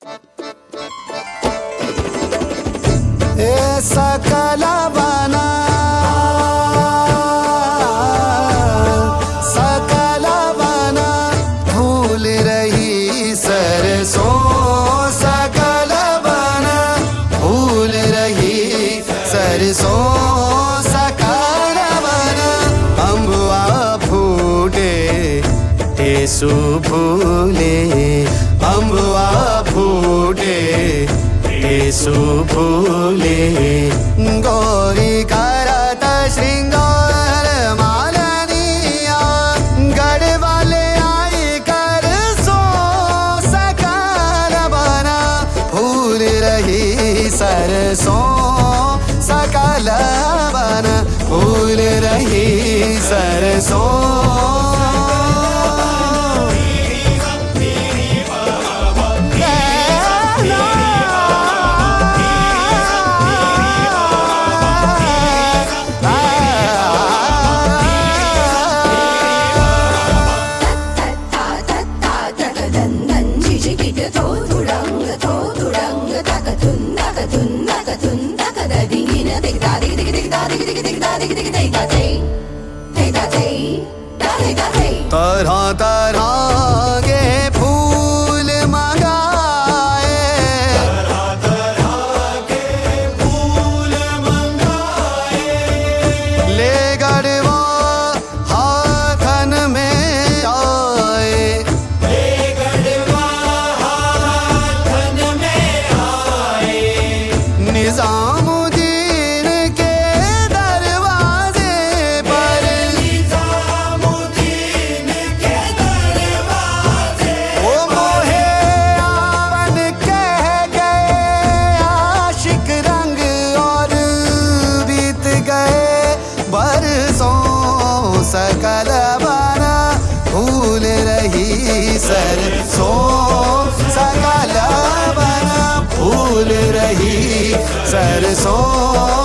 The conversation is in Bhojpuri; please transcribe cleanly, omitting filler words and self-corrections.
सकल बना सकल बना भूल रही सरसों, सकल बना भूल रही सरसों, सकल बना अम्बुआ फूटे टेसु फूले, अम्बुआ फूटे टेसु फूले, गौरी करत श्रृंगार मालनिया, गढ़वाले आई कर सो, सकल बना भूल रही सरसों, सकल बना भूल रही सरसों। तरह तरह के फूल मंगाए, तरह तरह के फूल मंगाए, ले गढ़वा हाथन में आए, ले गढ़वा हाथन में आए, निजामुद्दीन के दरवाजे पर, निजामुद्दीन के दरवाजे ओ मोहे आवन कह गए आशिक रंग, और बीत गए बरसों, सकल बना भूल रही सरसों, सकल बना भूल रही सरसों।